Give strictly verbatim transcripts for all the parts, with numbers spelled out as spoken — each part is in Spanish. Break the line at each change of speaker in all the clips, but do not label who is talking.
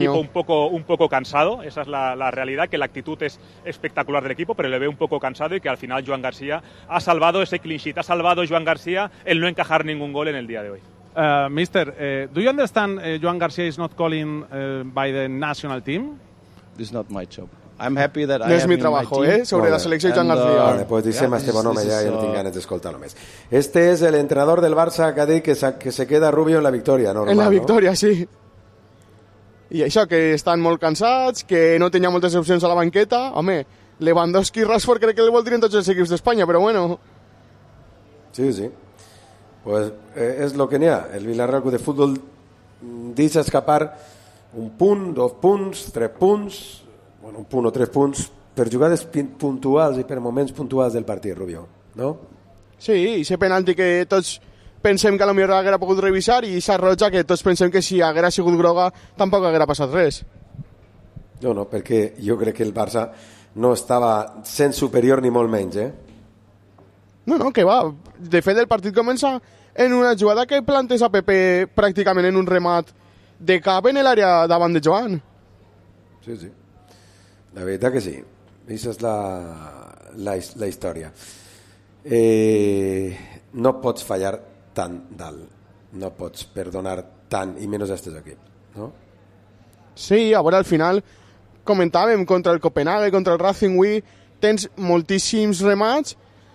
Un poco, un poco cansado, esa es la, la realidad, que la actitud es espectacular del equipo, pero le veo un poco cansado y que al final Joan García ha salvado ese clean sheet, ha salvado Joan García el no encajar ningún gol en el día de hoy.
Uh, mister, uh, do you understand uh, Joan García is not calling uh, by the national team?
This is not my job. I'm happy that
no
I
és mi trabajo, eh, sobre la selecció Joan García.
Vale, pues deixem este bon home ja i no tinc ganes d'escoltar-lo més. Este és el entrenador del Barça que ha dit que se, que se queda Rubio en la victòria, normal,
En la
no?
victòria, sí. I això, que estan molt cansats, que no tenia moltes opcions a la banqueta. Home, Lewandowski i Rashford crec que el voldrien tots els equips d'Espanya, però bueno.
Sí, sí. Pues eh, és lo que n'hi ha. El Villarreal Club de Futbol deixa escapar un punt, dos punts, tres punts, bueno, un punt o tres punts per jugades puntuals i per moments puntuals del partit, Rubio, no?
Sí, i ese penalti que tots pensem que a lo millor haguera pogut revisar i esa roja que tots pensem que si haguera sigut groga tampoc haguera passat res.
No, no, perquè jo crec que el Barça no estava sent superior ni molt menys, eh?
No, no, que va. De fet, el partit comença en una jugada que plantes a Pepe pràcticament en un remat de cap en l'àrea davant de Joan.
Sí, sí. La veritat que sí. Aquesta és la, la, la història. Eh, no pots fallar tan dalt. No pots perdonar tant, i menys a aquest equip, no?
Sí, a veure, al final comentàvem contra el Copenhague, contra el Racing Wii, tens moltíssims remats,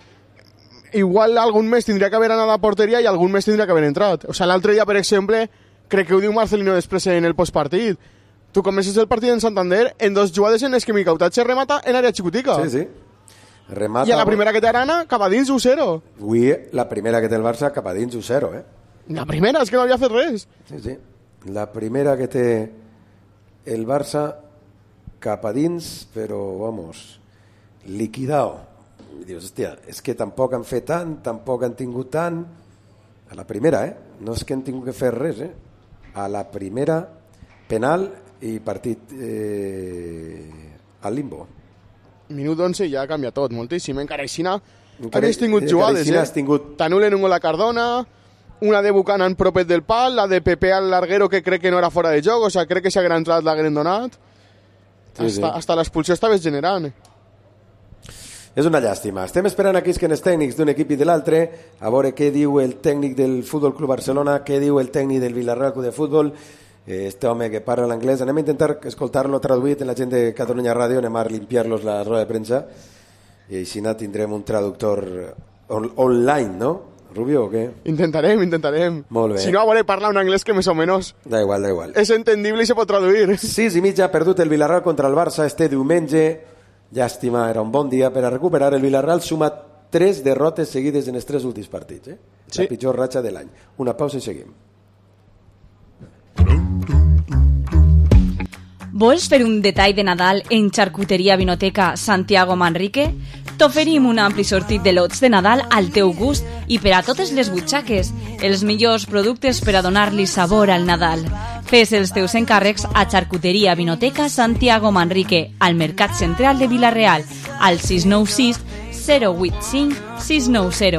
igual algun més tindria que haver anat a porteria i algun més tindria que haver entrat. O sigui, l'altre dia, per exemple, crec que ho diu Marcelino després en el postpartit, tu comences el partit en Santander en dos jugades en les que Micautatge remata en àrea xicotica.
Sí, sí. Remata,
I a la primera que té Arana, cap a dins, un zero.
Avui, la primera que té el Barça, cap a dins, un zero, eh?
La primera, és que no havia fet res.
Sí, sí. La primera que té el Barça, cap a dins, però, vamos, liquidao. I dius, hòstia, és que tampoc han fet tant, tampoc han tingut tant. A la primera, eh? No és que han tingut que fer res, eh? A la primera, penal i partit eh, al limbo.
Minut onze ja canvia tot, moltíssim. Encara aixina havies tingut jugades, eh?
Tingut...
T'anulen un gol a Cardona, una de Buchanan propet del pal, la de Pepe al larguero que crec que no era fora de joc, o sigui, crec que si haguera entrat l'hagueren donat. Sí, hasta, sí. hasta l'expulsió estaves generant.
És una llàstima. Estem esperant aquí que els tècnics d'un equip i de l'altre, a veure què diu el tècnic del Futbol Club Barcelona, què diu el tècnic del Villarreal Club de Futbol, este home que parla l'anglès. Anem a intentar escoltar-lo traduït en la gent de Catalunya Ràdio, anem a limpiar-los la roda de premsa i així tindrem un traductor on online, no? Rubio, o què?
Intentarem, intentarem.
Molt bé.
Si no, a veure, parla un anglès que més o menys
da igual, da igual.
És entendible i se pot traduir.
Sis i mitja, perdut el Villarreal contra el Barça este diumenge. Llàstima, era un bon dia per a recuperar. El Villarreal suma tres derrotes seguides en els tres últims partits, eh? La sí. pitjor ratxa de l'any. Una pausa i seguim.
Vols fer un detall de Nadal en Xarcuteria Vinoteca Santiago Manrique? T'oferim un ampli sortit de lots de Nadal al teu gust i per a totes les butxaques, els millors productes per a donar-li sabor al Nadal. Fes els teus encàrrecs a Xarcuteria Vinoteca Santiago Manrique, al Mercat Central de Vila-real, al sis nou sis, zero vuit cinc, sis nou zero.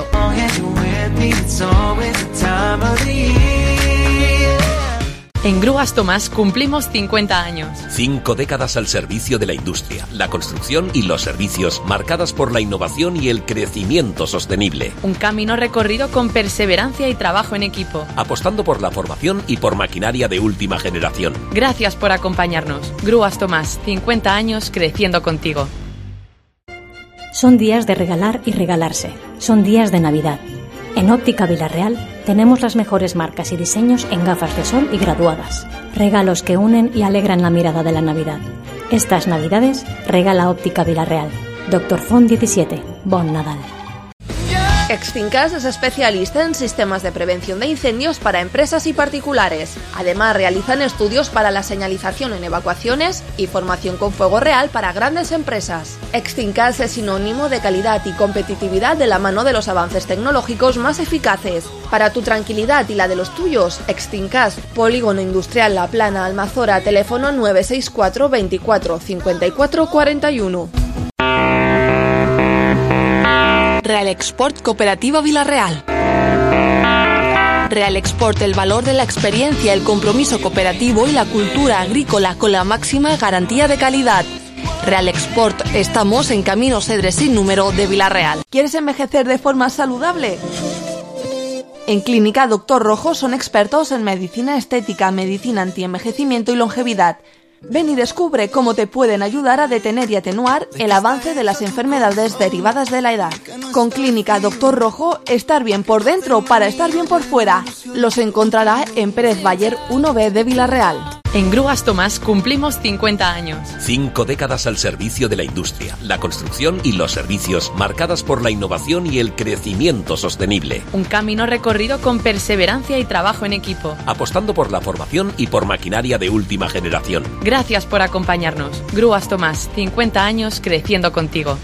En Grúas Tomás cumplimos cincuenta años.
Cinco décadas al servicio de la industria, la construcción y los servicios, marcadas por la innovación y el crecimiento sostenible.
Un camino recorrido con perseverancia y trabajo en equipo.
Apostando por la formación y por maquinaria de última generación.
Gracias por acompañarnos. Grúas Tomás, cincuenta años creciendo contigo.
Son días de regalar y regalarse. Son días de Navidad. En Óptica Vila-real tenemos las mejores marcas y diseños en gafas de sol y graduadas. Regalos que unen y alegran la mirada de la Navidad. Estas Navidades regala Óptica Vila-real. Doctor Font diecisiete. Bon Nadal.
Extincas es especialista en sistemas de prevención de incendios para empresas y particulares. Además, realizan estudios para la señalización en evacuaciones y formación con fuego real para grandes empresas. Extincas es sinónimo de calidad y competitividad de la mano de los avances tecnológicos más eficaces. Para tu tranquilidad y la de los tuyos, Extincas, Polígono Industrial La Plana, Almazora, teléfono nueve seis cuatro, veinticuatro, cincuenta y cuatro cuarenta y uno.
Real Export Cooperativa Vila-real.
Real Export, el valor de la experiencia, el compromiso cooperativo y la cultura agrícola con la máxima garantía de calidad. Real Export, estamos en Camino Cedres sin número de Vila-real. ¿Quieres envejecer de forma saludable? En Clínica Doctor Rojo son expertos en medicina estética, medicina antienvejecimiento y longevidad. Ven y descubre cómo te pueden ayudar a detener y atenuar el avance de las enfermedades derivadas de la edad. Con Clínica Doctor Rojo, estar bien por dentro para estar bien por fuera. Los encontrará en Pérez Bayer uno B de Vila-real.
En Grúas Tomás cumplimos cincuenta años.
Cinco décadas al servicio de la industria, la construcción y los servicios, marcadas por la innovación y el crecimiento sostenible.
Un camino recorrido con perseverancia y trabajo en equipo.
Apostando por la formación y por maquinaria de última generación.
Gracias por acompañarnos. Grúas Tomás, cincuenta años creciendo contigo.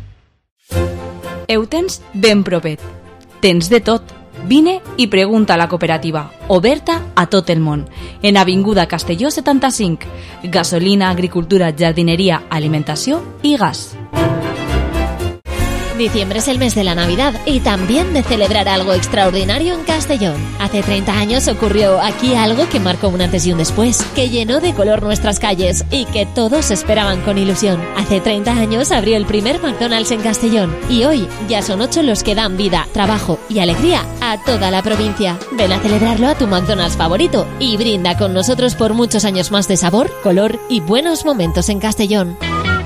Heu tens ben propet. Tens de tot. Vine i pregunta a la cooperativa, oberta a tot el món, en Avinguda Castelló setanta-cinc. Gasolina, agricultura, jardineria, alimentació i gas.
Diciembre es el mes de la Navidad y también de celebrar algo extraordinario en Castellón. Hace treinta años ocurrió aquí algo que marcó un antes y un después, que llenó de color nuestras calles y que todos esperaban con ilusión. Hace treinta años abrió el primer McDonald's en Castellón y hoy ya son ocho los que dan vida, trabajo y alegría a toda la provincia. Ven a celebrarlo a tu McDonald's favorito y brinda con nosotros por muchos años más de sabor, color y buenos momentos en Castellón.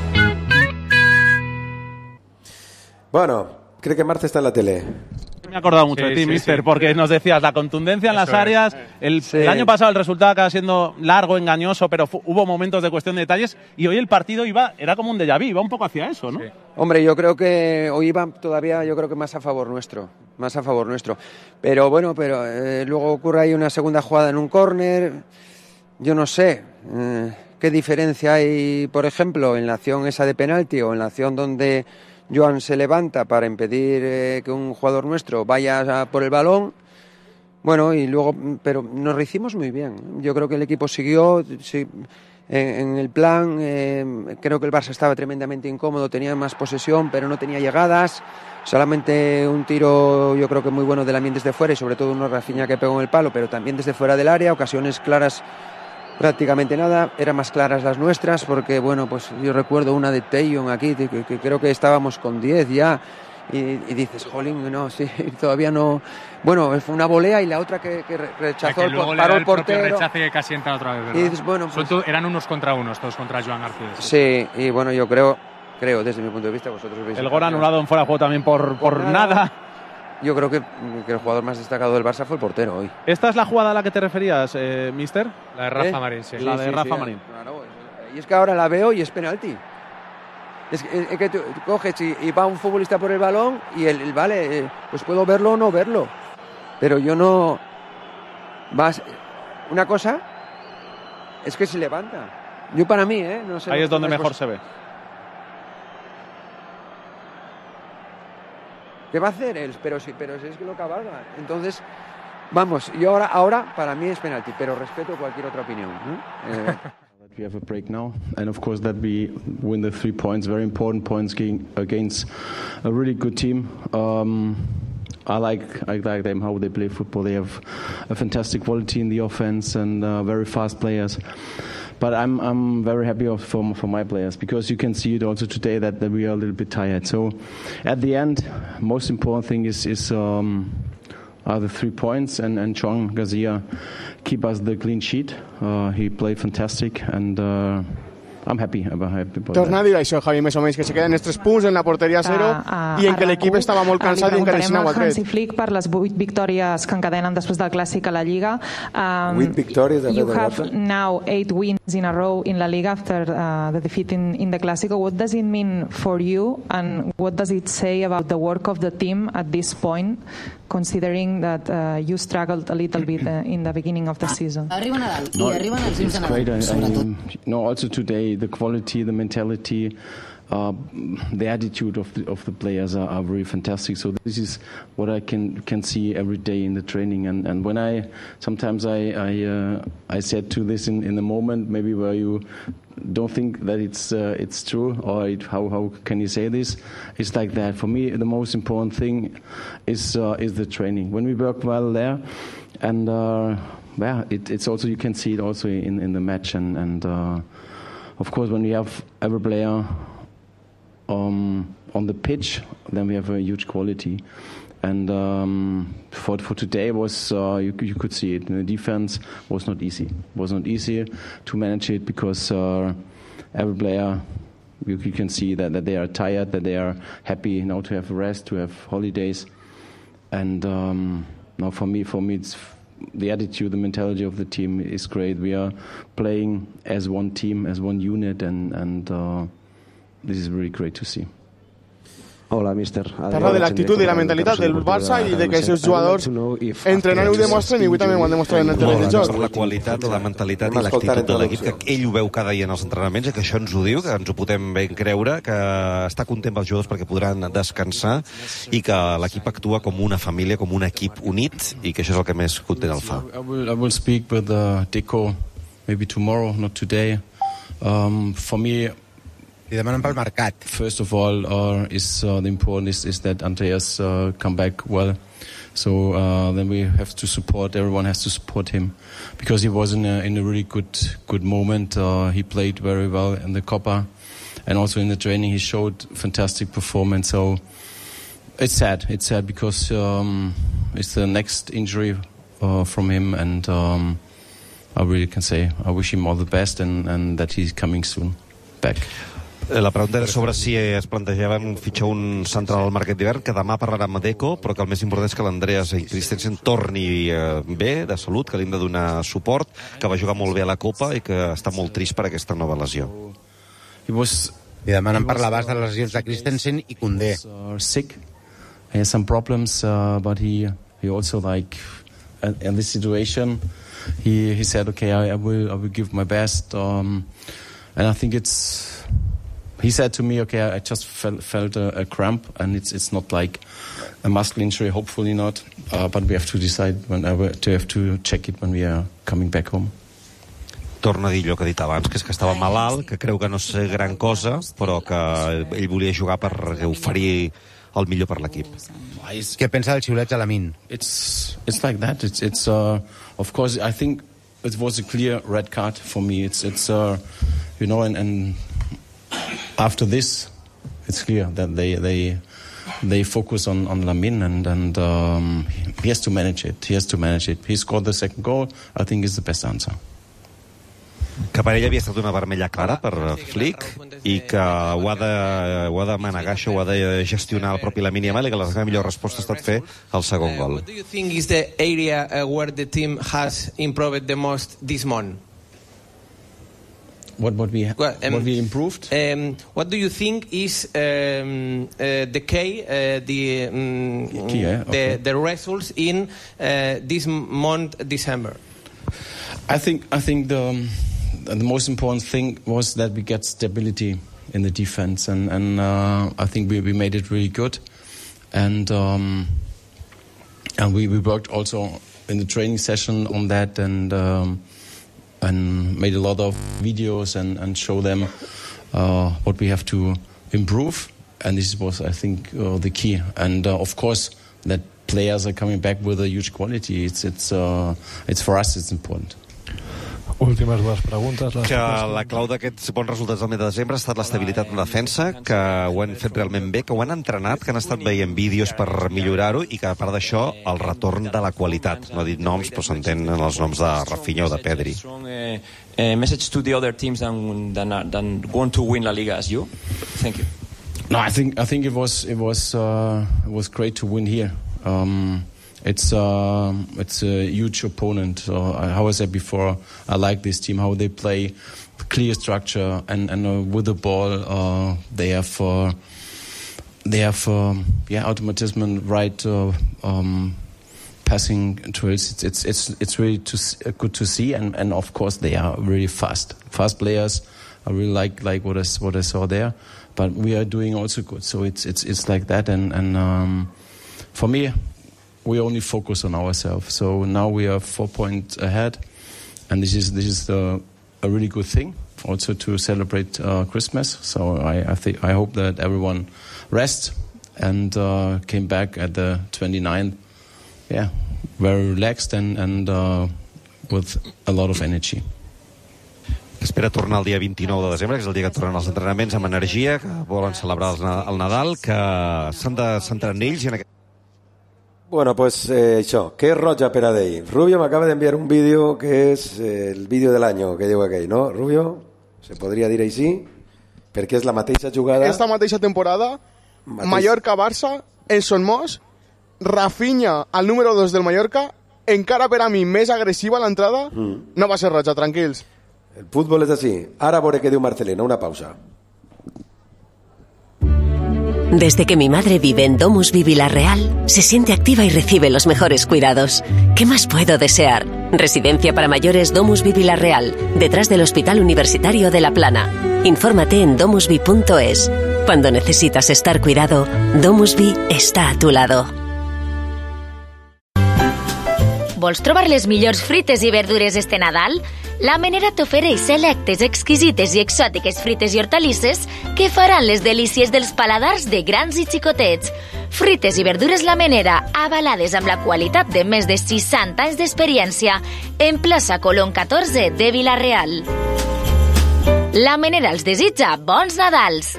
Bueno, creo que Marce está en la tele.
Me he acordado mucho
Sí,
de ti,
sí,
mister,
sí.
porque nos decías la contundencia en las
Eso es.
áreas. El,
Sí.
el año pasado el resultado acaba siendo largo, engañoso, pero fu- hubo momentos de cuestión de detalles y hoy el partido iba, era como un déjà vu, iba un poco hacia eso, ¿no?
Sí.
Hombre, yo creo que hoy iba todavía, yo creo que más a favor nuestro, más a favor nuestro. Pero bueno, pero eh, luego ocurre ahí una segunda jugada en un córner. Yo no sé eh, qué diferencia hay, por ejemplo, en la acción esa de penalti o en la acción donde Joan se levanta para impedir eh, que un jugador nuestro vaya a por el balón. Bueno, y luego, pero nos lo hicimos muy bien. Yo creo que el equipo siguió sí, en, en el plan. Eh, creo que el Barça estaba tremendamente incómodo, tenía más posesión, pero no tenía llegadas. Solamente un tiro, yo creo que muy bueno de Lamine desde fuera y sobre todo una Rafinha que pegó en el palo, pero también desde fuera del área, ocasiones claras. Prácticamente nada, eran más claras las nuestras porque, bueno, pues yo recuerdo una de Tayon aquí, que, que creo que estábamos con diez ya, y, y dices, jolín, no, sí, todavía no... Bueno, fue una volea y la otra que, que rechazó,
que luego
el,
le
paró
da
el
el propio
portero.
rechace que casi entra otra vez, ¿verdad?
Y dices, bueno, pues-
Son tu- eran unos contra unos, todos contra Joan García.
Sí, y bueno, yo creo, creo desde mi punto de vista, vosotros veis...
El gol anulado en fuera de juego también por, por,
Por
nada.
nada. Yo creo que, que el jugador más destacado del Barça fue el portero hoy.
¿Esta es la jugada a la que te referías, eh, mister?
La de Rafa
¿Eh?
Marín, sí.
La de Rafa Marín.
Claro, y es que ahora la veo y es penalti. Es que, es que tú coges y, y va un futbolista por el balón y el, el vale, eh, pues puedo verlo o no verlo. Pero yo no... Vas, una cosa es que se levanta. Yo para mí, ¿eh? No sé.
Ahí
no
es donde
sé
mejor
cosas.
se ve.
¿Qué va a hacer él? Pero sí, pero si es que lo cabalga. Entonces, vamos, yo ahora, ahora para mí es penalti, pero respeto cualquier otra opinión, ¿no? Eh,
We have a break now, and of course that we win the three points, very important points against a really good team. Um, I like I like them how they play football. They have a fantastic quality in the offense and uh, very fast players. But I'm I'm very happy of, for for my players because you can see it also today that, that we are a little bit tired. So at the end, most important thing is is. Um, are the three points and, and Joan Garcia keep us the clean sheet. Uh, he played fantastic and uh, I'm happy, I'm happy about
Torna a
that.
dir això, Javi, més o menys, que se queden els tres punts en la porteria zero
a,
i en que l'equip estava molt cansat i encara així n'ha
Preguntarem a Hansi
tret.
Flick per les vuit victòries que encadenen després del Clàssic a la Lliga. Um,
Vuit victòries de
You
Red
have
Barça.
now eight wins in a row in La Liga after uh, the defeat in, in the Clásico. What does it mean for you and what does it say about the work of the team at this point, considering that uh, you struggled a little bit uh, in the beginning of the season?
Arriba Nadal
No,
i arriben els
it's
llums de
great.
Nadal,
I,
sobretot.
I, no, also today the quality, the mentality. Uh, the attitude of the, of the players are, are very fantastic. So this is what I can can see every day in the training. And, and when I sometimes I I, uh, I said to this in, in the moment maybe where you don't think that it's uh, it's true or it, how how can you say this? It's like that. For me, the most important thing is uh, is the training. When we work well there, and uh, yeah, it, it's also you can see it also in, in the match and and uh, of course when we have every player. Um, on the pitch, then we have a huge quality. And um, for for today was uh, you, you could see it. The defense was not easy. It was not easy to manage it because uh, every player you, you can see that, that they are tired, that they are happy now to have rest, to have holidays. And um, now for me, for me, it's the attitude, the mentality of the team is great. We are playing as one team, as one unit, and and. Uh, This is really great to see.
Hola, mister.
Parla de l'actitud i la mentalitat del Barça i de que els seus jugadors entrenen i ho demostren i avui també ho han demostrat en el terreny de joc.
Per la qualitat, la mentalitat i l'actitud de l'equip, que ell ho veu cada dia en els entrenaments, que això ens ho diu, que ens ho podem ben creure, que està content pels jugadors perquè podran descansar i que l'equip actua com una família, com un equip unit i que això és el que més content el fa.
I will, I will speak with uh, Deco maybe tomorrow, not today. Um, for me,
I demanen pel mercat.
First of all, uh, is uh, the important is, is that Andreas uh, come back well. So uh, then we have to support. Everyone has to support him because he was in a in a really good good moment. Uh, he played very well in the Copa, and also in the training he showed fantastic performance. So it's sad. It's sad because um, it's the next injury uh, from him, and um, I really can say I wish him all the best and and that he's coming soon back.
La pregunta era sobre si es plantejaven fitxar un central al mercat d'hivern, que demà parlarà amb Deco, però que el més important és que l'Andreas i Christensen torni eh, bé, de salut, que li hem de donar suport, que va jugar molt bé a la Copa i que està molt trist per aquesta nova lesió.
Was, I demanen per l'abast de les lesions de Christensen i Koundé.
Uh, sick. He has some problems, uh, but he he also like in, in this situation, he he said, okay, I, I will I will give my best, um, and I think it's. He said to me, okay, I just felt, felt a, a cramp, and it's it's not like a muscle injury, hopefully not, uh, but we have to decide whenever to have to check it when we are coming back home.
Torna a dir allò que ha dit abans, que és que estava malalt, que creu que no és gran cosa, però que ell volia jugar per oferir el millor per l'equip.
Què pensa del xiulet a Lamine?
It's it's like that. It's it's uh, of course I think it was a clear red card for me. It's it's uh, you know and. and after this, it's clear that they they they focus on on Lamine and and um, he has to manage it. He has to manage it. He scored the second goal. I think is the best answer.
Que per ell havia estat una vermella clara per Flick i que ho ha de, ho ha de manegar això, ho ha de gestionar el propi Lamine Yamal i que la seva millor resposta ha estat fer el segon gol.
What do you think is the area uh, where the team has improved the most this month?
What what we
well, um,
what we improved?
Um, what do you think is um, uh, the key, uh, the um,
key, yeah? Okay.
the the results in uh, this month December?
I think I think the um, the most important thing was that we get stability in the defense, and and uh, I think we we made it really good, and um, and we we worked also in the training session on that, and. Um, and made a lot of videos and, and show them uh, what we have to improve. And this was, I think, uh, the key. And, uh, of course, that players are coming back with a huge quality. It's, it's, uh, it's for us, it's important.
Últimes dues preguntes.
Que la clau d'aquests bons resultats del mes de desembre ha estat l'estabilitat en defensa, que ho han fet realment bé, que ho han entrenat, que han estat veient vídeos per millorar-ho i que, a part d'això, el retorn de la qualitat. No ha dit noms, però s'entenen els noms de Rafinha o de Pedri.
A message to the other teams than, than, than want to win La Liga as you? Thank you.
No, I think I think it was it was uh, it was great to win here. Um, It's uh, it's a huge opponent. Uh, how I said before, I like this team, how they play, clear structure, and and uh, with the ball, uh, they have uh, they have um, yeah automatism and right uh, um, passing drills. It's it's it's it's really to see, uh, good to see, and, and of course they are really fast, fast players. I really like like what I what I saw there. but we are doing also good. So it's it's it's like that, and and um, for me, we only focus on ourselves. So now we are four points ahead, and this is this is the, a really good thing also to celebrate uh, Christmas. So I I think I hope that everyone rests and uh, came back at the twenty-ninth. Yeah, very relaxed and and uh, with a lot of energy.
Espera tornar el dia vint-i-nou de desembre, que és el dia que tornen els entrenaments amb energia, que volen celebrar el Nadal, que s'han de centrar en ells i en aquest...
Bueno, pues eh, això, què roja per a d'ell? Rubio m'acaba d'enviar un vídeo que és eh, el vídeo de l'any, que diu aquell, no? Rubio, se podria dir així, perquè és la mateixa jugada...
Esta mateixa temporada, Mateix... Mallorca-Barça, en Son Mos, Rafinha, al número dos del Mallorca, encara per a mi més agressiva a l'entrada, mm. no va ser roja, tranquils.
El fútbol es así. Ahora por que diu Marcelino, una pausa.
Desde que mi madre vive en DomusVi Villarreal, se siente activa y recibe los mejores cuidados. ¿Qué más puedo desear? Residencia para mayores DomusVi Villarreal, detrás del Hospital Universitario de La Plana. Infórmate en domusvi punto es. Cuando necesitas estar cuidado, DomusVi está a tu lado.
Vols trobar les millors frites i verdures este Nadal? La Menera t'ofereix selectes, exquisites i exòtiques frites i hortalisses que faran les delícies dels paladars de grans i xicotets. Frites i verdures La Menera, avalades amb la qualitat de més de seixanta anys d'experiència, en plaça Colón catorze de Vila-real. La Menera els desitja bons Nadals!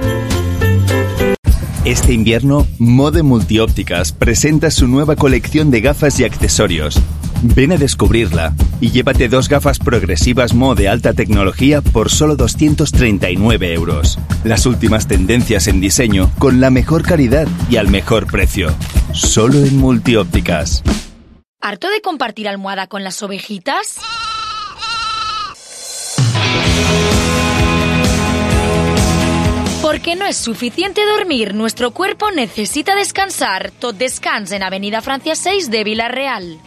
Este invierno, Mode Multiópticas presenta su nueva colección de gafas y accesorios. Ven a descubrirla y llévate dos gafas progresivas Mo de alta tecnología por solo doscientos treinta y nueve euros. Las últimas tendencias en diseño con la mejor calidad y al mejor precio. Solo en Multiópticas.
¿Harto de compartir almohada con las ovejitas? Porque no es suficiente dormir, nuestro cuerpo necesita descansar. Tot descans en Avenida Francia seis de Vila-real.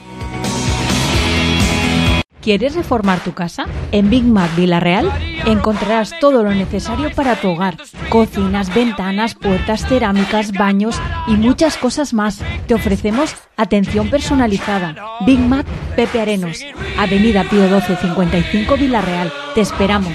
¿Quieres reformar tu casa? En Big Mac Vila-real encontrarás todo lo necesario para tu hogar. Cocinas, ventanas, puertas, cerámicas, baños y muchas cosas más. Te ofrecemos atención personalizada. Big Mac Pepe Arenos, Avenida Pío doce cincuenta y cinco Vila-real. Te esperamos.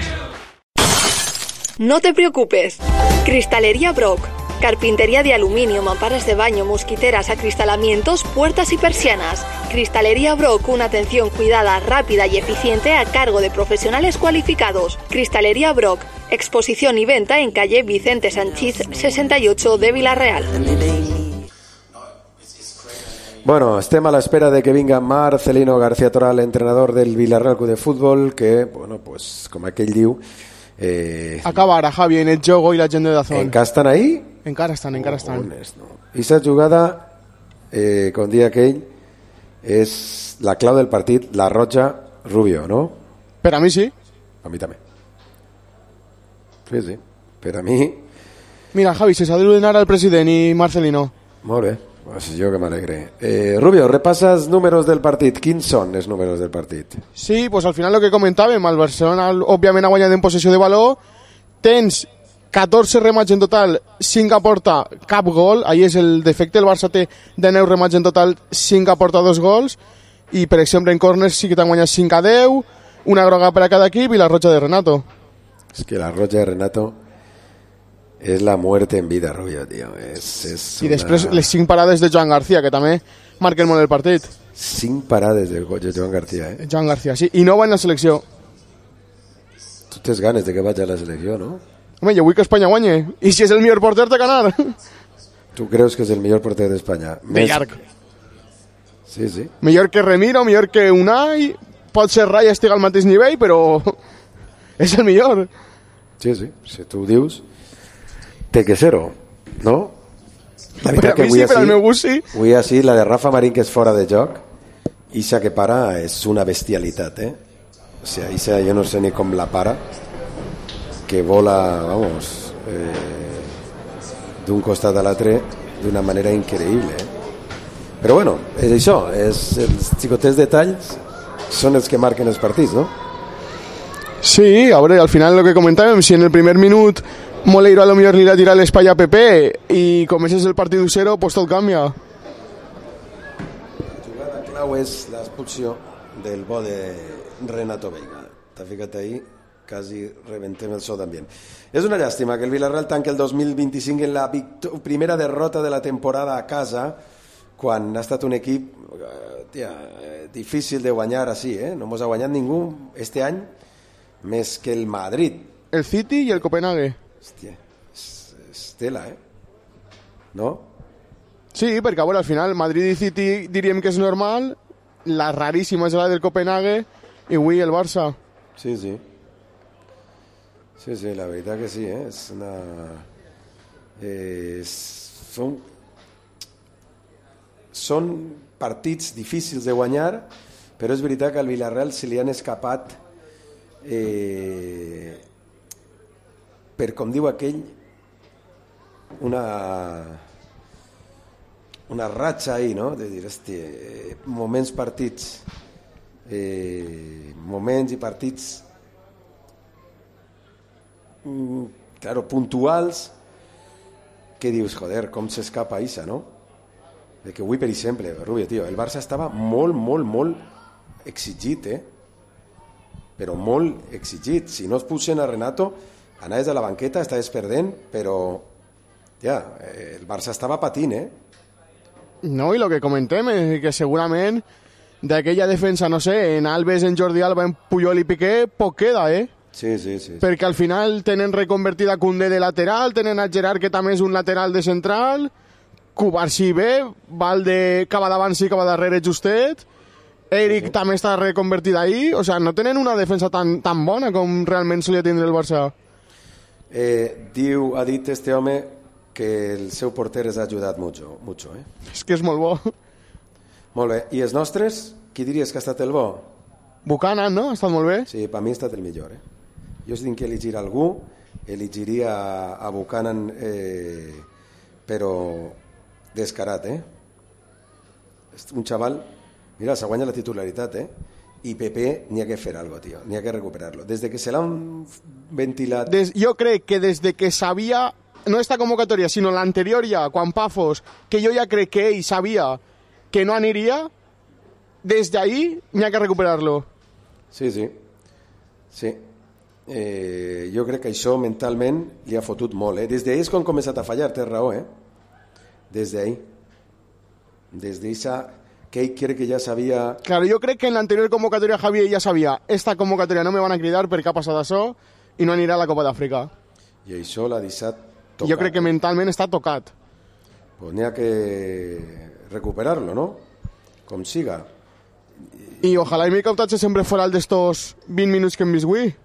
No te preocupes. Cristalería Brock. Carpintería de aluminio, mamparas de baño, mosquiteras, acristalamientos, puertas y persianas. Cristalería Brock, una atención cuidada, rápida y eficiente a cargo de profesionales cualificados. Cristalería Brock, exposición y venta en calle Vicente Sanchís sesenta y ocho de Vila-real.
Bueno, estem a l'espera de que vinga Marcelino García Toral, entrenador del Villarreal Club de Fútbol, que, bueno, pues, com aquell diu... Eh...
Acaba ara, Javi, en el jogo i la gent de Dazón.
Encara estan ahí?
Encara estan, encara estan.
Oh, no. I esa jugada, eh, com dia aquell, és la clau del partit, la roja Rubio, ¿no?
Per a mi sí.
A mi també. Sí, sí, per a mi...
Mira, Javi, se saluden ara el president i Marcelino.
Molt bé, pues jo que m'alegre. Eh, Rubio, repasas números del partit. Quins són els números del partit?
Sí, pues al final lo que comentàvem, el Barcelona òbviament ha guanyat en possessió de valor, tens catorze remats en total, cinc aporta cap gol, ahí és el defecte, el Barça té de nou remats en total, cinc aporta dos gols, i per exemple en corners sí que t'han guanyat cinc a deu, una groga per a cada equip i la roja de Renato.
És que la roja de Renato és la muerte en vida, Rubio, tío. És, és
I una... després les cinc parades de Joan García, que també marquen molt el partit.
Cinc parades de Joan García, eh?
Joan García, sí, i no va en la selecció.
Tu tens ganes de que vagi a la selecció, no?
Home, jo vull que Espanya guanye. I si és el millor porter, té que anar.
Tu creus que és el millor porter d'Espanya?
De Més... llarg.
Sí, sí.
Millor que Remiro, millor que Unai. Pot ser Rai estigui al mateix nivell, però és el millor.
Sí, sí, si tu ho dius, té que ser-ho, no? La veritat que avui
sí, per al meu gust sí.
Avui així, la de Rafa Marín, que és fora de joc, Isa que para és una bestialitat, eh? O sea, Isa jo no sé ni com la para, que vola, vamos, eh, d'un costat a l'altre d'una manera increïble, eh? Però bueno, és això, és, els xicotets detalls són els que marquen els partits, no?
Sí, a veure, al final el que comentàvem, si en el primer minut Moleiro a lo millor li la tira l'espai a Pepe i comences el partit u zero, pues tot canvia.
La jugada clau és l'expulsió del bo de Renato Veiga. T'ha ficat ahí, quasi rebentem el so d'ambient. És una llàstima que el Villarreal tanqui el dos mil vint-i-cinc en la primera derrota de la temporada a casa, quan ha estat un equip tia, difícil de guanyar així, eh? No mos ha guanyat ningú este any més que el Madrid.
El City i el Copenhague.
Hòstia, és, és tela, eh? No?
Sí, perquè a veure, al final Madrid i City diríem que és normal, la raríssima és la del Copenhague i avui el Barça.
Sí, sí. Sí, sí, la veritat que sí, eh? És una... Eh, són... Són partits difícils de guanyar, però és veritat que al Villarreal se li han escapat eh, per, com diu aquell, una una ratxa ahí, no? De dir, hosti, eh, moments partits eh, moments i partits mm, claro, puntuals que dius, joder, com s'escapa Isa, no? De que avui, per exemple, Rubio, tio, el Barça estava molt, molt, molt exigit, eh? Però molt exigit. Si no es pusen a Renato, anaves a la banqueta, estaves perdent, però ja, el Barça estava patint, eh?
No, i el que comentem és que segurament d'aquella defensa, no sé, en Alves, en Jordi Alba, en Puyol i Piqué, poc queda, eh?
Sí, sí, sí.
Perquè al final tenen reconvertit a Koundé de lateral, tenen a Gerard, que també és un lateral de central, Cubarsí bé, Valde cava davant sí, cava darrere justet, Eric sí, sí. també està reconvertit ahí, o sea, no tenen una defensa tan, tan bona com realment solia tindre el Barça.
Eh, diu, ha dit este home que el seu porter ens ha ajudat mucho, mucho, eh?
És que és molt bo.
Molt bé, i els nostres? Qui diries que ha estat el bo?
Buchanan, no? Ha estat molt bé.
Sí, per mi ha estat el millor, eh? Jo si tinc que elegir algú, elegiria a, a Buchanan, eh, però descarat, eh? Un xaval, mira, se guanya la titularitat, eh? I Pepe n'hi ha que fer algo, tio, n'hi ha que recuperar-lo. Des de que se l'han ventilat...
Des, jo crec que des de que sabia, no esta convocatòria, sinó l'anterior ja, quan Pafos, que jo ja crec que ell sabia que no aniria, des d'ahí n'hi ha que recuperar-lo.
Sí, sí. Sí. Eh, jo crec que això mentalment li ha fotut molt, eh? Des d'ahí és quan ha començat a fallar, té raó, eh? Des d'ahí. Des d'eixa que ell crec que ja sabia...
Claro, jo crec que en l'anterior convocatòria Javier ja sabia, esta convocatòria no me van a cridar perquè ha passat això i no anirà a la Copa d'Àfrica.
I això l'ha deixat tocat.
Jo crec que mentalment està tocat.
Pues n'hi ha que recuperar-lo, no? Com siga.
I ojalà el Micotatge sempre fora el d'estos vint minuts que hem vist avui.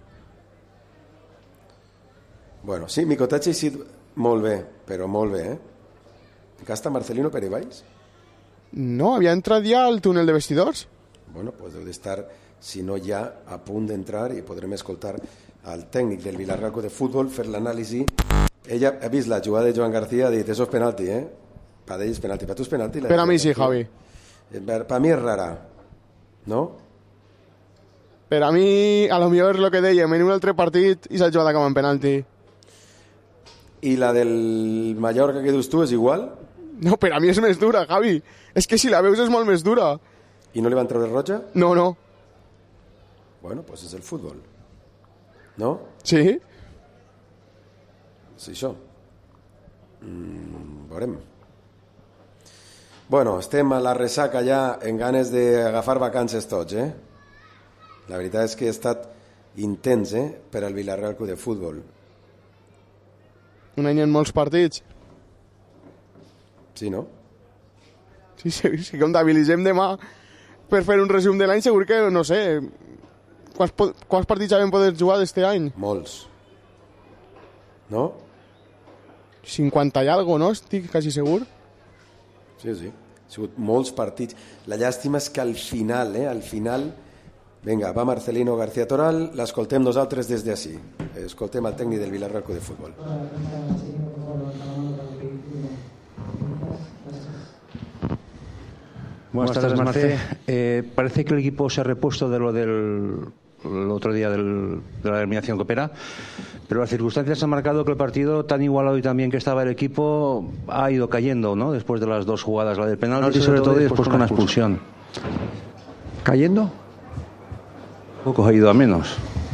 Bueno, sí, Micotatge ha sigut molt bé, però molt bé, eh? ¿Acá está Marcelino Perevalls?
No, havia entrat ja al túnel de vestidors.
Bueno, pues deu d'estar, si no ja, a punt d'entrar i podrem escoltar al tècnic del Villarreal de Futbol fer l'anàlisi. Ella ha vist la jugada de Joan García, ha dit, eso es penalti, eh? Per ell és penalti, per tu és penalti?
Per a mi sí, Javi.
Per, per mi és rara, no?
Per a mi, a lo millor lo que dèiem, en un altre partit i s'ha jugat com en penalti.
I la del Mallorca que dius tu és igual?
No, per a mi és més dura, Javi. És que si la veus és molt més dura.
I no li van treure roja?
No, no.
Bueno, pues és el futbol. No?
Sí.
Sí, això. Mm, veurem. Bueno, estem a la ressaca ja en ganes d'agafar vacances tots, eh? La veritat és que ha estat intens, eh? Per al Villarreal Club de Futbol.
Un any en molts partits.
Sí, no?
Sí, sí, si comptabilitzem demà per fer un resum de l'any, segur que, no sé, quants, quants partits havem poder jugar d'este any?
Molts. No?
cinquanta i algo, no? Estic quasi segur.
Sí, sí. Ha sigut molts partits. La llàstima és que al final, eh, al final... Vinga, va Marcelino García Toral, l'escoltem nosaltres des d'ací. Escoltem al tècnic del Villarreal Club de Futbol.
Buenas tardes, Marce. Eh, parece que el equipo se ha repuesto de lo del el otro día del, de la eliminación copera, pero las circunstancias han marcado que el partido, tan igualado y tan bien que estaba el equipo, ha ido cayendo, ¿no? Después de las dos jugadas, la del penalti sobre, sobre todo y después con la expulsión.
¿Cayendo?
Un poco ha ido a menos.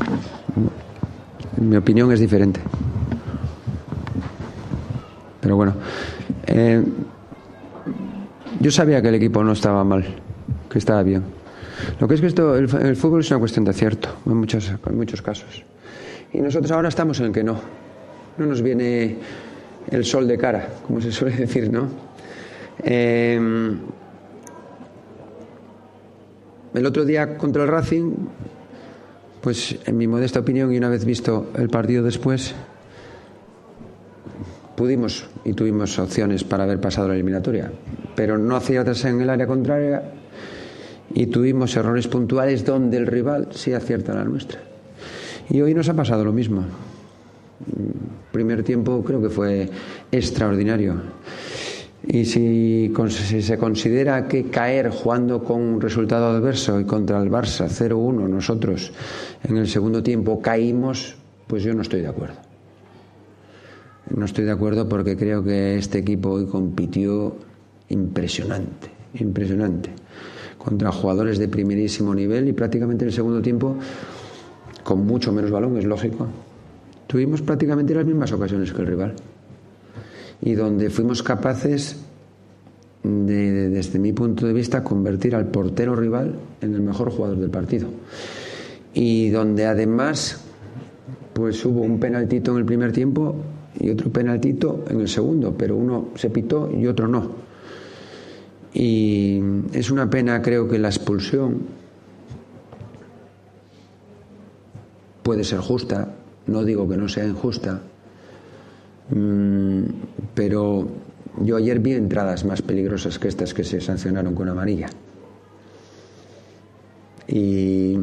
Mi opinión es diferente. Pero bueno, eh, yo sabía que el equipo no estaba mal, que estaba bien. Lo que es que esto, el, el fútbol es una cuestión de acierto en muchos, en muchos casos. Y nosotros ahora estamos en el que no. No nos viene el sol de cara, como se suele decir, ¿no? Eh, el otro día contra el Racing, pues en mi modesta opinión y una vez visto el partido después, pudimos y tuvimos opciones para haber pasado la eliminatoria, pero no hacía atrás en el área contraria y tuvimos errores puntuales donde el rival sí acierta la nuestra. Y hoy nos ha pasado lo mismo. Primer tiempo creo que fue extraordinario. Y si, si se considera que caer jugando con un resultado adverso y contra el Barça cero uno nosotros en el segundo tiempo caímos, pues yo no estoy de acuerdo. No estoy de acuerdo porque creo que este equipo hoy compitió impresionante, impresionante, contra jugadores de primerísimo nivel y prácticamente en el segundo tiempo, con mucho menos balón, es lógico, tuvimos prácticamente las mismas ocasiones que el rival. Y donde fuimos capaces de, de, desde mi punto de vista, convertir al portero rival en el mejor jugador del partido. Y donde además pues hubo un penaltito en el primer tiempo y otro penaltito en el segundo, pero uno se pitó y otro no. Y es una pena, creo que la expulsión puede ser justa, no digo que no sea injusta, pero yo ayer vi entradas más peligrosas que estas que se sancionaron con amarilla. Y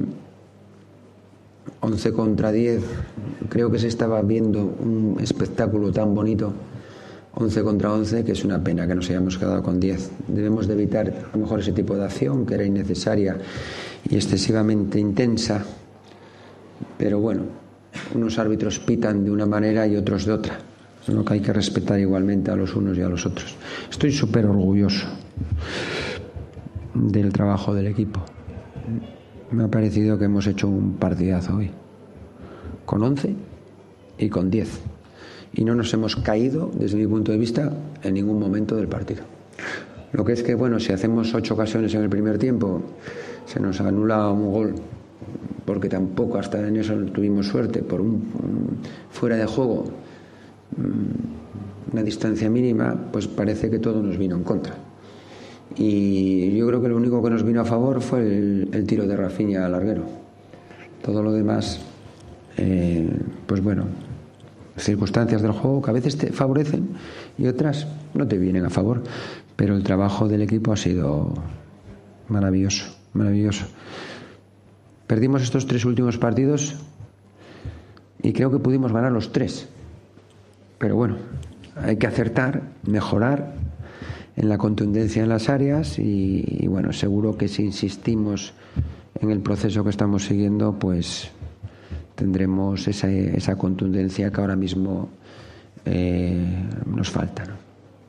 once contra diez, creo que se estaba viendo un espectáculo tan bonito, once contra once, que es una pena que nos hayamos quedado con diez. Debemos de evitar a lo mejor ese tipo de acción que era innecesaria y excesivamente intensa, pero bueno, unos árbitros pitan de una manera y otros de otra. Lo que hay que respetar igualmente a los unos y a los otros. Estoy súper orgulloso del trabajo del equipo. Me ha parecido que hemos hecho un partidazo hoy, con once y con diez. Y no nos hemos caído, desde mi punto de vista, en ningún momento del partido. Lo que es que, bueno, si hacemos ocho ocasiones en el primer tiempo, se nos anula un gol, porque tampoco hasta en eso tuvimos suerte, por un, un fuera de juego, una distancia mínima, pues parece que todo nos vino en contra. Y yo creo que lo único que nos vino a favor fue el, el tiro de Rafinha al larguero. Todo lo demás, eh, pues bueno, circunstancias del juego que a veces te favorecen y otras no te vienen a favor, pero el trabajo del equipo ha sido maravilloso, maravilloso. Perdimos estos tres últimos partidos y creo que pudimos ganar los tres. Pero bueno, hay que acertar, mejorar en la contundencia en las áreas y, y bueno, seguro que si insistimos en el proceso que estamos siguiendo, pues tendremos esa, esa contundencia que ahora mismo eh, nos falta, ¿no?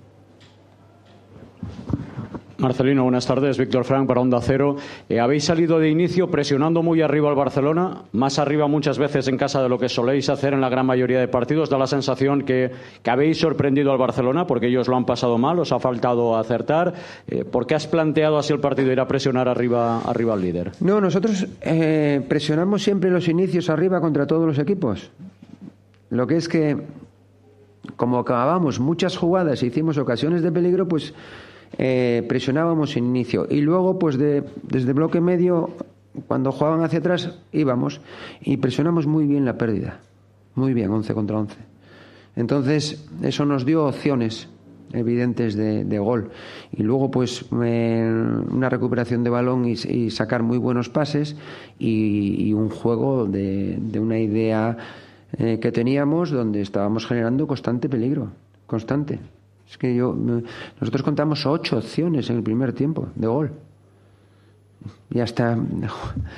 Marcelino, buenas tardes. Víctor Frank para Onda Cero. Eh, habéis salido de inicio presionando muy arriba al Barcelona, más arriba muchas veces en casa de lo que soléis hacer en la gran mayoría de partidos. Da la sensación que, que habéis sorprendido al Barcelona porque ellos lo han pasado mal, os ha faltado acertar. Eh, ¿Por qué has planteado así el partido, ir a presionar arriba, arriba al líder?
No, nosotros eh, presionamos siempre los inicios arriba contra todos los equipos. Lo que es que, como acabamos muchas jugadas e hicimos ocasiones de peligro, pues Eh, presionábamos en inicio y luego pues de, desde bloque medio, cuando jugaban hacia atrás íbamos y presionamos muy bien la pérdida, muy bien, once contra once. Entonces eso nos dio opciones evidentes de, de gol y luego pues eh, una recuperación de balón y, y sacar muy buenos pases y, y un juego de, de una idea eh, que teníamos donde estábamos generando constante peligro, constante. Es que yo, nosotros contamos ocho opciones en el primer tiempo de gol. Y hasta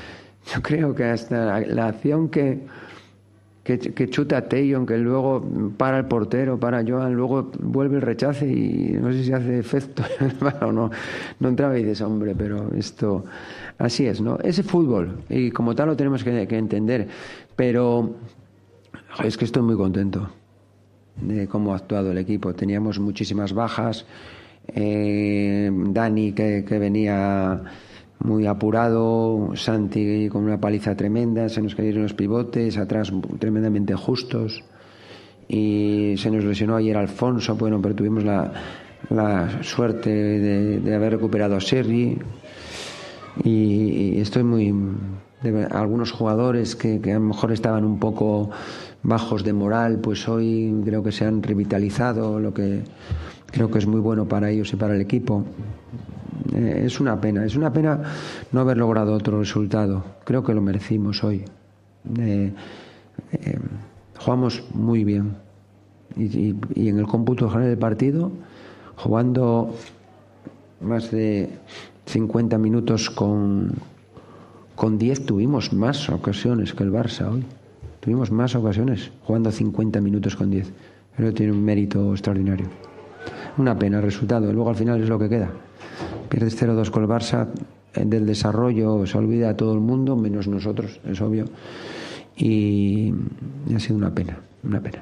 yo creo que hasta la, la acción que, que, que chuta Tayon, que luego para el portero, para Joan, luego vuelve el rechace y no sé si hace efecto o no, no entraba y dices, hombre, pero esto así es, ¿no? Ese fútbol y como tal lo tenemos que, que entender, pero es que estoy muy contento de cómo ha actuado el equipo. Teníamos muchísimas bajas, eh, Dani que, que venía muy apurado, Santi con una paliza tremenda, se nos cayeron los pivotes, atrás tremendamente justos y se nos lesionó ayer Alfonso, bueno, pero tuvimos la, la suerte de, de haber recuperado a Sergi y, y estoy muy... De, algunos jugadores que, que a lo mejor estaban un poco bajos de moral, pues hoy creo que se han revitalizado, lo que creo que es muy bueno para ellos y para el equipo. Eh, es una pena, es una pena no haber logrado otro resultado. Creo que lo merecimos hoy. Eh, eh, jugamos muy bien y, y, y en el cómputo general del partido, jugando más de cincuenta minutos con con diez, tuvimos más ocasiones que el Barça hoy. Tuvimos más ocasiones jugando cincuenta minutos con diez. Creo que tiene un mérito extraordinario. Una pena el resultado. Luego al final es lo que queda. Pierdes cero dos con el Barça. Del desarrollo se olvida a todo el mundo, menos nosotros, es obvio. Y ha sido una pena, una pena.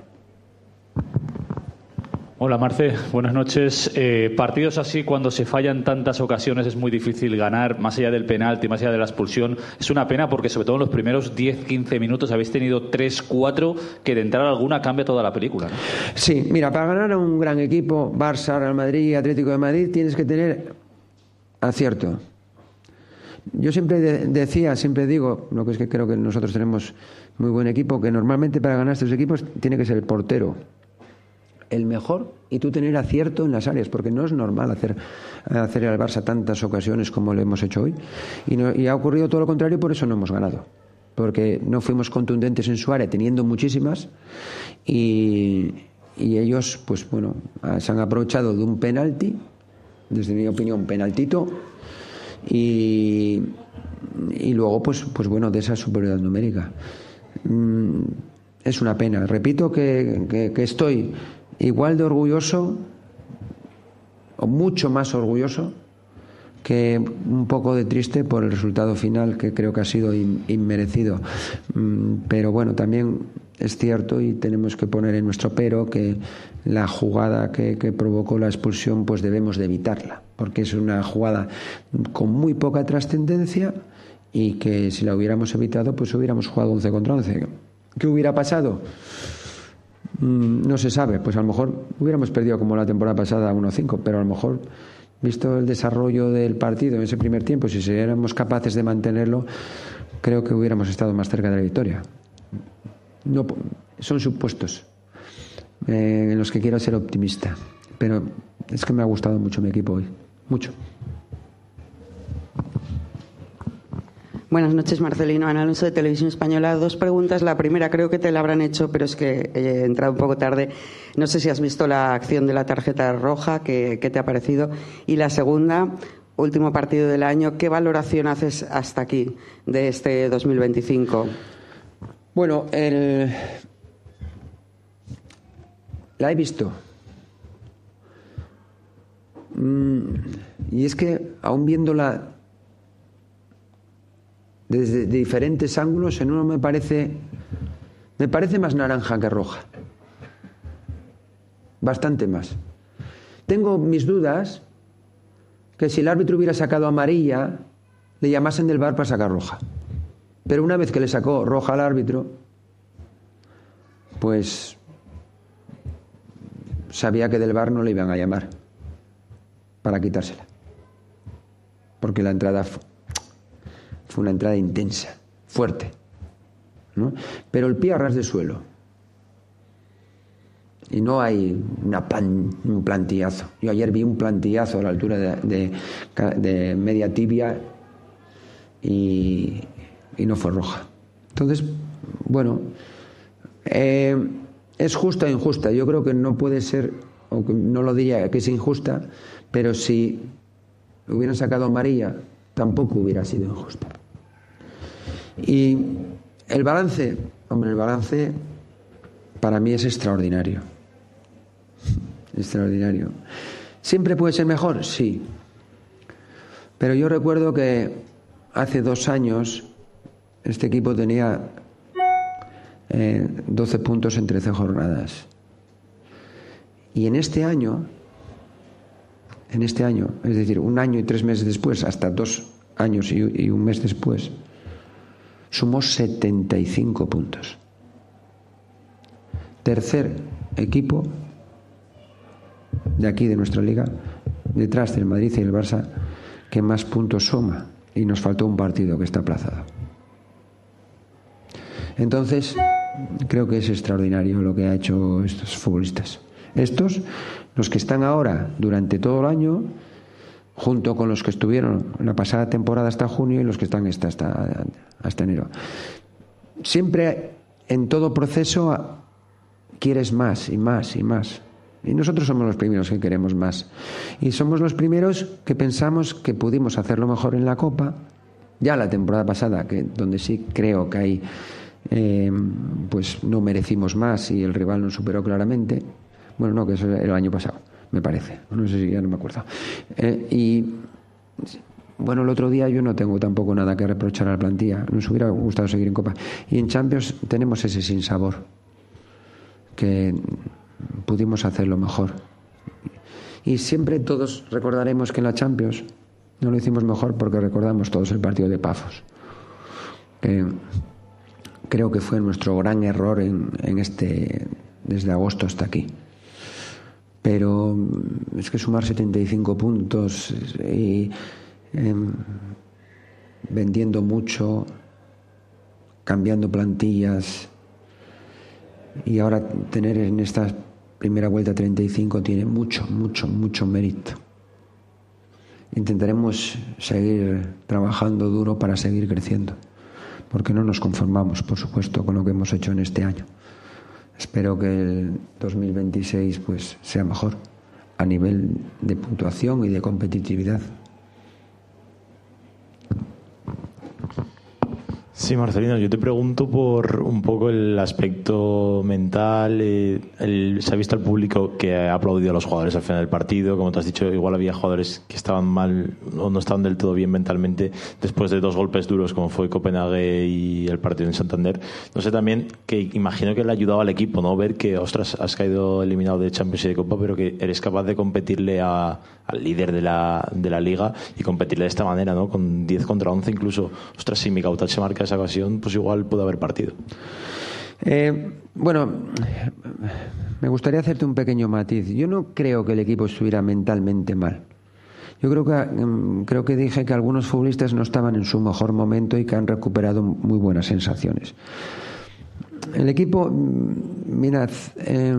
Hola Marce, buenas noches. Eh, partidos así, cuando se fallan tantas ocasiones, es muy difícil ganar, más allá del penalti, más allá de la expulsión. Es una pena porque sobre todo en los primeros diez quince minutos habéis tenido tres cuatro que de entrar alguna cambia toda la película, ¿no?
Sí, mira, para ganar a un gran equipo, Barça, Real Madrid, Atlético de Madrid, tienes que tener acierto. Yo siempre de- decía, siempre digo, lo que es que creo que nosotros tenemos muy buen equipo, que normalmente para ganar estos equipos tiene que ser el portero el mejor y tú tener acierto en las áreas, porque no es normal hacer, hacer al Barça tantas ocasiones como lo hemos hecho hoy y, no, y ha ocurrido todo lo contrario, por eso no hemos ganado, porque no fuimos contundentes en su área teniendo muchísimas y, y ellos pues bueno, se han aprovechado de un penalti, desde mi opinión penaltito, y, y luego pues, pues bueno, de esa superioridad numérica. Mm, es una pena, repito que, que, que estoy igual de orgulloso o mucho más orgulloso que un poco de triste por el resultado final, que creo que ha sido in, inmerecido. Mm, pero bueno, también es cierto y tenemos que poner en nuestro pero que la jugada que, que provocó la expulsión pues debemos de evitarla, porque es una jugada con muy poca trascendencia y que si la hubiéramos evitado pues hubiéramos jugado once contra once. ¿Qué hubiera pasado? No se sabe, pues a lo mejor hubiéramos perdido como la temporada pasada uno cinco, pero a lo mejor, visto el desarrollo del partido en ese primer tiempo, si éramos capaces de mantenerlo, creo que hubiéramos estado más cerca de la victoria. No, son supuestos eh, en los que quiero ser optimista, pero es que me ha gustado mucho mi equipo hoy, mucho.
Buenas noches, Marcelino. Ana Alonso, de Televisión Española. Dos preguntas. La primera creo que te la habrán hecho, pero es que he entrado un poco tarde. No sé si has visto la acción de la tarjeta roja, ¿qué, qué te ha parecido? Y la segunda, último partido del año, ¿qué valoración haces hasta aquí de este dos mil veinticinco?
Bueno, el... la he visto. Mm, y es que, aún viéndola desde diferentes ángulos, en uno me parece me parece más naranja que roja, bastante más. Tengo mis dudas que si el árbitro hubiera sacado amarilla le llamasen del V A R para sacar roja, pero una vez que le sacó roja al árbitro pues sabía que del V A R no le iban a llamar para quitársela, porque la entrada fue Fue una entrada intensa, fuerte, ¿no? Pero el pie a ras de suelo. Y no hay una plan, un plantillazo. Yo ayer vi un plantillazo a la altura de, de, de media tibia y, y no fue roja. Entonces, bueno, eh, es justa o injusta. Yo creo que no puede ser, o que no lo diría que es injusta, pero si hubieran sacado amarilla, tampoco hubiera sido injusta. Y el balance, hombre, el balance para mí es extraordinario. Extraordinario. ¿Siempre puede ser mejor? Sí. Pero yo recuerdo que hace dos años este equipo tenía eh, doce puntos en trece jornadas. Y en este año, en este año, es decir, un año y tres meses después, hasta dos años y, y un mes después, sumó setenta y cinco puntos. Tercer equipo de aquí, de nuestra liga, detrás del Madrid y el Barça, que más puntos suma. Y nos faltó un partido que está aplazado. Entonces, creo que es extraordinario lo que han hecho estos futbolistas. Estos, los que están ahora durante todo el año, junto con los que estuvieron la pasada temporada hasta junio y los que están hasta, hasta, hasta enero. Siempre, en todo proceso, quieres más y más y más. Y nosotros somos los primeros que queremos más. Y somos los primeros que pensamos que pudimos hacerlo mejor en la Copa. Ya la temporada pasada, que donde sí creo que hay, eh, pues no merecimos más y el rival nos superó claramente. Bueno, no, que eso era el año pasado, me parece. No sé si ya no me acuerdo. Eh, y bueno, el otro día yo no tengo tampoco nada que reprochar a la plantilla. Nos hubiera gustado seguir en Copa. Y en Champions tenemos ese sinsabor, que pudimos hacerlo mejor. Y siempre todos recordaremos que en la Champions no lo hicimos mejor porque recordamos todos el partido de Pafos. Que creo que fue nuestro gran error en, en este, desde agosto hasta aquí. Pero es que sumar setenta y cinco puntos y eh, vendiendo mucho, cambiando plantillas, y ahora tener en esta primera vuelta treinta y cinco tiene mucho, mucho, mucho mérito. Intentaremos seguir trabajando duro para seguir creciendo, porque no nos conformamos, por supuesto, con lo que hemos hecho en este año. Espero que el dos mil veintiséis pues sea mejor a nivel de puntuación y de competitividad.
Sí, Marcelino, yo te pregunto por un poco el aspecto mental. Eh, el, se ha visto al público que ha aplaudido a los jugadores al final del partido. Como te has dicho, igual había jugadores que estaban mal o no estaban del todo bien mentalmente después de dos golpes duros como fue Copenhague y el partido en Santander. No sé, también que imagino que le ha ayudado al equipo, ¿no? Ver que, ostras, has caído eliminado de Champions y de Copa, pero que eres capaz de competirle a, al líder de la, de la Liga y competirle de esta manera, ¿no? Con diez contra once incluso. Ostras, si Mikautat se marca esa ocasión, pues igual puede haber partido.
Eh, bueno, me gustaría hacerte un pequeño matiz. Yo no creo que el equipo estuviera mentalmente mal. Yo creo que creo que dije que algunos futbolistas no estaban en su mejor momento y que han recuperado muy buenas sensaciones. El equipo, mirad, eh,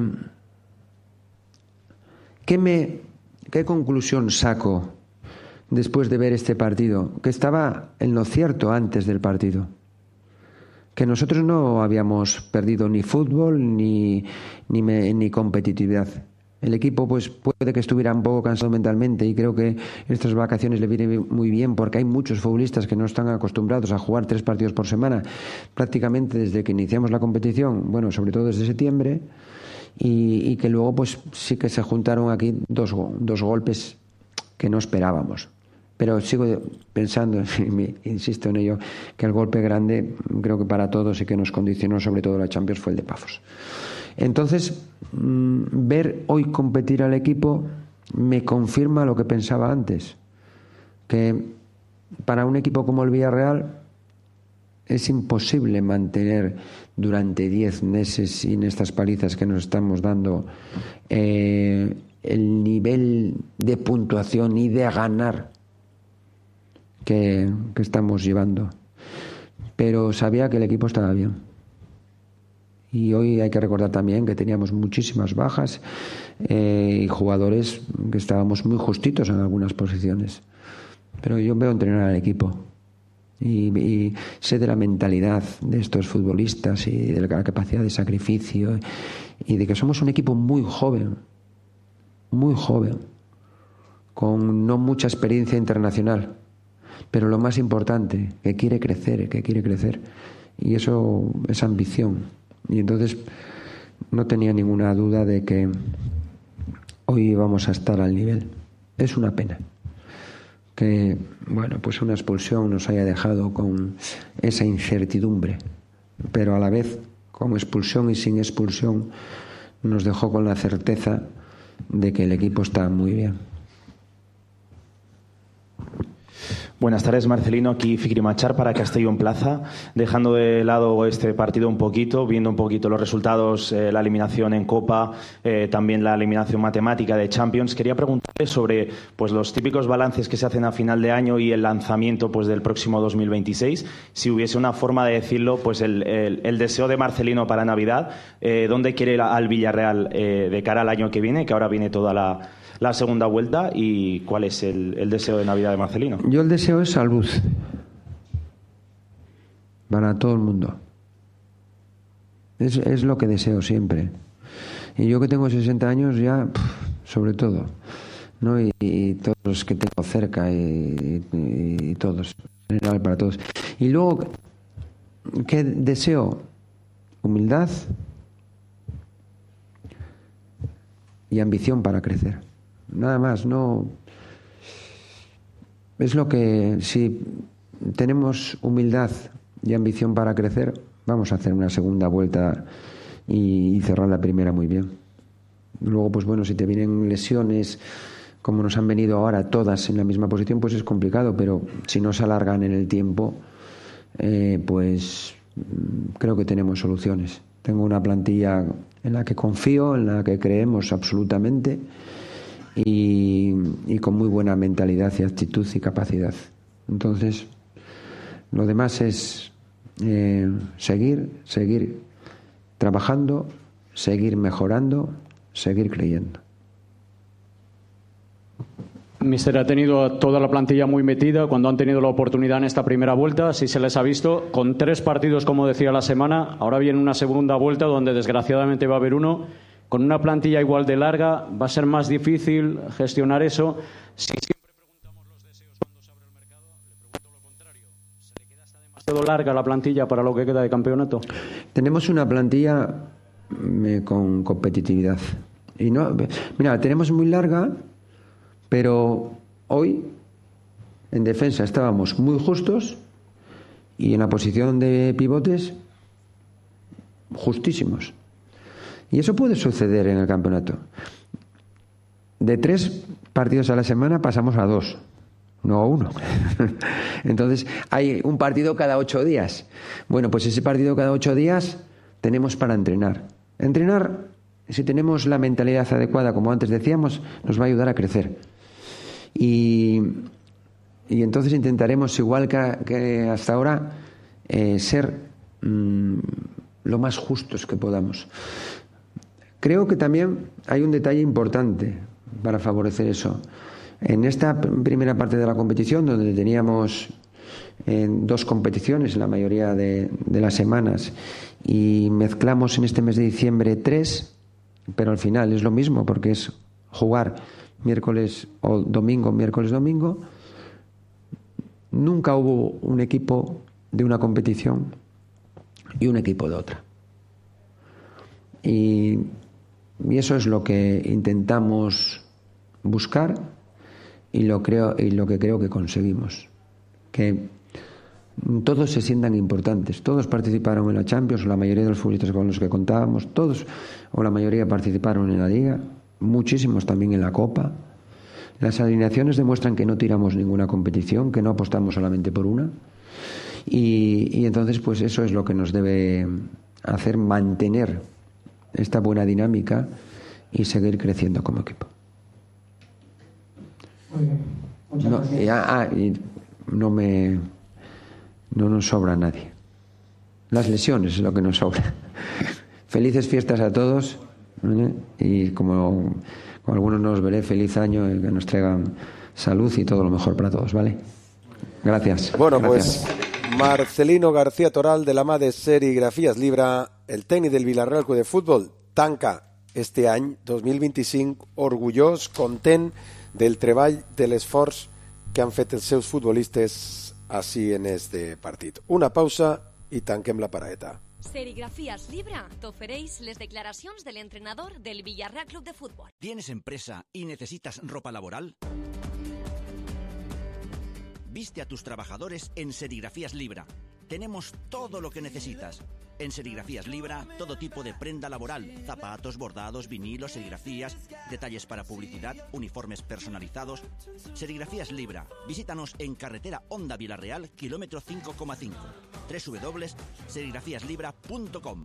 ¿qué me, qué conclusión saco después de ver este partido? Que estaba en lo cierto antes del partido. Que nosotros no habíamos perdido ni fútbol ni, ni, me, ni competitividad. El equipo pues puede que estuviera un poco cansado mentalmente y creo que estas vacaciones le vienen muy bien porque hay muchos futbolistas que no están acostumbrados a jugar tres partidos por semana prácticamente desde que iniciamos la competición, bueno, sobre todo desde septiembre, y, y que luego pues sí que se juntaron aquí dos, dos golpes que no esperábamos. Pero sigo pensando, insisto en ello, que el golpe grande, creo que para todos y que nos condicionó sobre todo la Champions, fue el de Pafos. Entonces, ver hoy competir al equipo me confirma lo que pensaba antes, que para un equipo como el Villarreal es imposible mantener durante diez meses sin estas palizas que nos estamos dando eh, el nivel de puntuación y de ganar Que, que estamos llevando. Pero sabía que el equipo estaba bien. Y hoy hay que recordar también que teníamos muchísimas bajas eh, y jugadores que estábamos muy justitos en algunas posiciones. Pero yo veo entrenar al equipo y, y sé de la mentalidad de estos futbolistas y de la capacidad de sacrificio y de que somos un equipo muy joven, muy joven, con no mucha experiencia internacional. pero lo más importante, que quiere crecer, que quiere crecer. Y eso es ambición. Y entonces no tenía ninguna duda de que hoy íbamos a estar al nivel. Es una pena que, bueno, pues una expulsión nos haya dejado con esa incertidumbre, pero a la vez, con expulsión y sin expulsión, nos dejó con la certeza de que el equipo está muy bien.
Buenas tardes, Marcelino. Aquí Fikri Machar para Castellón Plaza. Dejando de lado este partido un poquito, viendo un poquito los resultados, eh, la eliminación en Copa, eh, también la eliminación matemática de Champions, quería preguntarle sobre pues, los típicos balances que se hacen a final de año y el lanzamiento pues, del próximo dos mil veintiséis. Si hubiese una forma de decirlo, pues el, el, el deseo de Marcelino para Navidad, eh, ¿dónde quiere ir al Villarreal eh, de cara al año que viene, que ahora viene toda la... la segunda vuelta, y cuál es el, el deseo de Navidad de Marcelino?
Yo el deseo es salud para todo el mundo. Es, es lo que deseo siempre. Y yo que tengo sesenta años ya, pff, sobre todo, ¿no? Y, y todos los que tengo cerca y, y, y todos, en general para todos. Y luego, ¿qué deseo? Humildad y ambición para crecer. Nada más, no. Es lo que, si tenemos humildad y ambición para crecer, vamos a hacer una segunda vuelta y, y cerrar la primera muy bien. Luego, pues bueno, si te vienen lesiones, como nos han venido ahora todas en la misma posición, pues es complicado, pero si no se alargan en el tiempo, eh, pues creo que tenemos soluciones. Tengo una plantilla en la que confío, en la que creemos absolutamente, y, y con muy buena mentalidad y actitud y capacidad. Entonces, lo demás es eh, seguir, seguir trabajando, seguir mejorando, seguir creyendo.
Mister, ha tenido a toda la plantilla muy metida cuando han tenido la oportunidad en esta primera vuelta, si se les ha visto, con tres partidos, como decía, la semana. Ahora viene una segunda vuelta donde desgraciadamente va a haber uno. Con una plantilla igual de larga va a ser más difícil gestionar eso. Si siempre preguntamos los deseos cuando se abre el mercado, le pregunto lo contrario. ¿Se le queda hasta demasiado larga la plantilla para lo que queda de campeonato?
Tenemos una plantilla eh, con competitividad. Y no, mira, la tenemos muy larga, pero hoy en defensa estábamos muy justos y en la posición de pivotes justísimos. Y eso puede suceder en el campeonato. De tres partidos a la semana pasamos a dos, no a uno. Entonces hay un partido cada ocho días. Bueno, pues ese partido cada ocho días tenemos para entrenar. Entrenar, si tenemos la mentalidad adecuada, como antes decíamos, nos va a ayudar a crecer. Y, y entonces intentaremos, igual que, que hasta ahora, eh, ser mmm, lo más justos que podamos. Creo que también hay un detalle importante para favorecer eso. En esta primera parte de la competición, donde teníamos en dos competiciones en la mayoría de, de las semanas, y mezclamos en este mes de diciembre tres, pero al final es lo mismo, porque es jugar miércoles o domingo, miércoles, domingo. Nunca hubo un equipo de una competición y un equipo de otra. Y, y eso es lo que intentamos buscar y lo creo y lo que creo que conseguimos. Que todos se sientan importantes. Todos participaron en la Champions, la mayoría de los futbolistas con los que contábamos, todos o la mayoría participaron en la Liga, muchísimos también en la Copa. Las alineaciones demuestran que no tiramos ninguna competición, que no apostamos solamente por una. Y, y entonces, pues eso es lo que nos debe hacer mantener esta buena dinámica y seguir creciendo como equipo.
Muy bien. Muchas
No,
gracias.
y, ah, y no me no nos sobra nadie. Las lesiones es lo que nos sobra. Felices fiestas a todos, ¿vale? Y como, como algunos nos veré, feliz año y que nos traigan salud y todo lo mejor para todos, ¿vale? Gracias.
Bueno,
Gracias.
pues Marcelino García Toral, de la mà de Serigrafías Libra, el tècnic del Villarreal Club de Futbol, tanca este any dos mil vint-i-cinc orgullós, content del treball, de l'esforç que han fet els seus futbolistes així en este partit. Una pausa i tanquem la paraeta.
Serigrafías Libra t'ofereix les declaracions de l'entrenador del Villarreal Club de Fútbol.
¿Tienes empresa y necesitas ropa laboral? Viste a tus trabajadores en Serigrafías Libra. Tenemos todo lo que necesitas. En Serigrafías Libra, todo tipo de prenda laboral, zapatos, bordados, vinilos, serigrafías, detalles para publicidad, uniformes personalizados. Serigrafías Libra. Visítanos en carretera Honda Villarreal, kilómetro cinco coma cinco. doble u doble u doble u punto serigrafías libra punto com.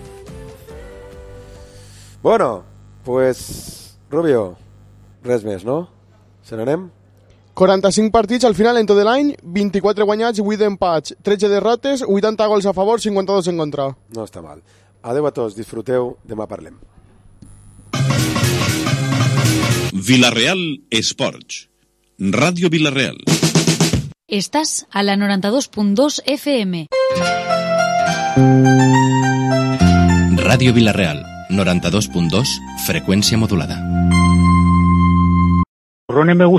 Bueno, pues, Rubio, res més, no? Se n'anem?
quaranta-cinc partits al final en tot l'any, vint-i-quatre guanyats, vuit empats, tretze derrotes, vuitanta gols a favor, cinquanta-dos en contra.
No està mal. Adeu a tots, disfruteu, demà parlem.
Villarreal Esports. Ràdio Villarreal.
Estás a la noranta-dos punt dos F M.
Ràdio Villarreal, noranta-dos punt dos, freqüència modulada.
Rone me gusta